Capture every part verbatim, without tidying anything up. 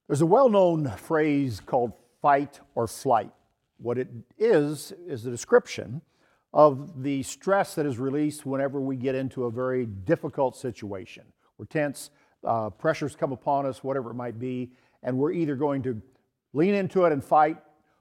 There's a well-known phrase called fight or flight. What it is, is a description of the stress that is released whenever we get into a very difficult situation. We're tense, uh, pressures come upon us, whatever it might be, and we're either going to lean into it and fight,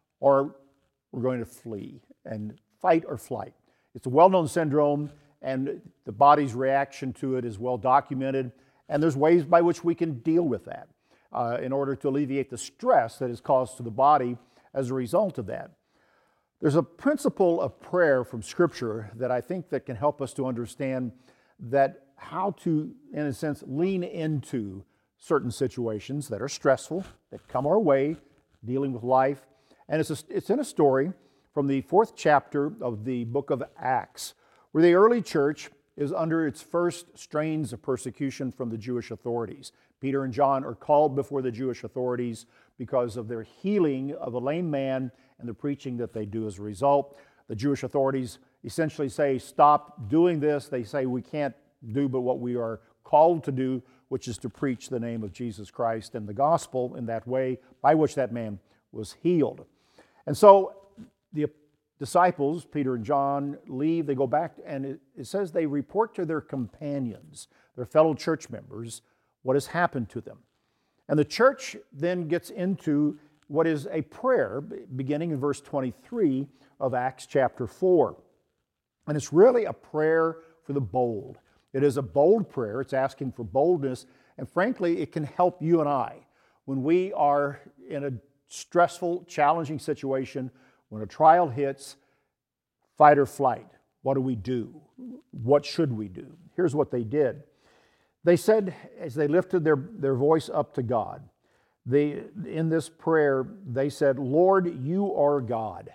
or we're going to flee and fight or flight. It's a well-known syndrome, and the body's reaction to it is well documented, and there's ways by which we can deal with that uh, in order to alleviate the stress that is caused to the body as a result of that. There's a principle of prayer from Scripture that I think that can help us to understand that how to, in a sense, lean into certain situations that are stressful, that come our way, dealing with life. And it's, a, it's in a story from the fourth chapter of the book of Acts, where the early church is under its first strains of persecution from the Jewish authorities. Peter and John are called before the Jewish authorities because of their healing of a lame man and the preaching that they do as a result. The Jewish authorities essentially say, stop doing this. They say we can't do but what we are called to do, which is to preach the name of Jesus Christ and the gospel in that way by which that man was healed. And so the disciples, Peter and John, leave. They go back, and it, it says they report to their companions, their fellow church members, what has happened to them. And the church then gets into what is a prayer, beginning in verse twenty-three of Acts chapter four. And it's really a prayer for the bold. It is a bold prayer. It's asking for boldness. And frankly, it can help you and I when we are in a stressful, challenging situation, when a trial hits, fight or flight. What do we do? What should we do? Here's what they did. They said, as they lifted their, their voice up to God, they, in this prayer, they said, Lord, you are God.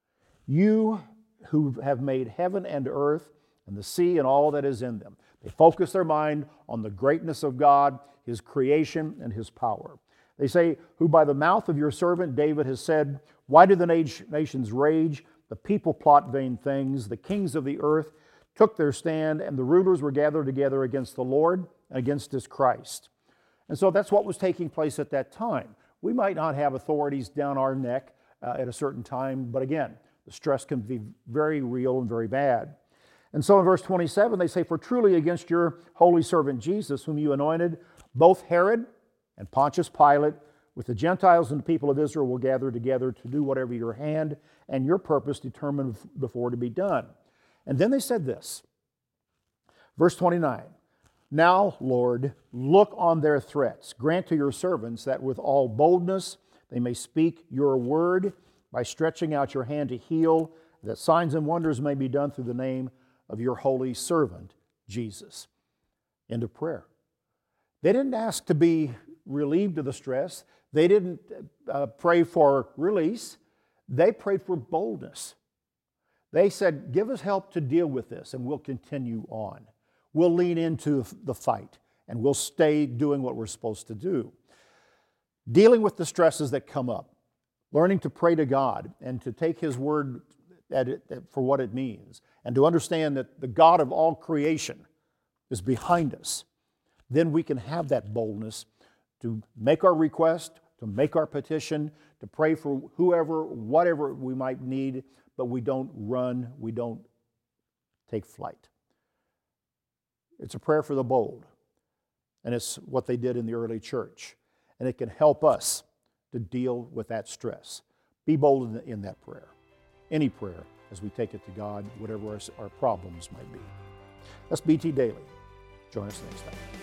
You who have made heaven and earth and the sea and all that is in them. They focus their mind on the greatness of God, His creation, and His power. They say, who by the mouth of your servant David has said, why do the nations rage? The people plot vain things. The kings of the earth took their stand, and the rulers were gathered together against the Lord and against His Christ. And so that's what was taking place at that time. We might not have authorities down our neck uh, at a certain time, but again, the stress can be very real and very bad. And so in verse twenty-seven, they say, for truly against your holy servant Jesus, whom you anointed, both Herod and Pontius Pilate, with the Gentiles and the people of Israel, will gather together to do whatever your hand and your purpose determined before to be done. And then they said this, verse twenty-nine, now, Lord, look on their threats. Grant to your servants that with all boldness they may speak your word by stretching out your hand to heal, that signs and wonders may be done through the name of your holy servant, Jesus. End of prayer. They didn't ask to be relieved of the stress. They didn't uh, pray for release. They prayed for boldness. They said, give us help to deal with this, and we'll continue on. We'll lean into the fight, and we'll stay doing what we're supposed to do. Dealing with the stresses that come up, learning to pray to God and to take His word at it, for what it means, and to understand that the God of all creation is behind us, then we can have that boldness to make our request, to make our petition, to pray for whoever, whatever we might need, but we don't run, we don't take flight. It's a prayer for the bold, and it's what they did in the early church, and it can help us to deal with that stress. Be bold in, in that prayer, any prayer, as we take it to God, whatever our, our problems might be. That's B T Daily. Join us next time.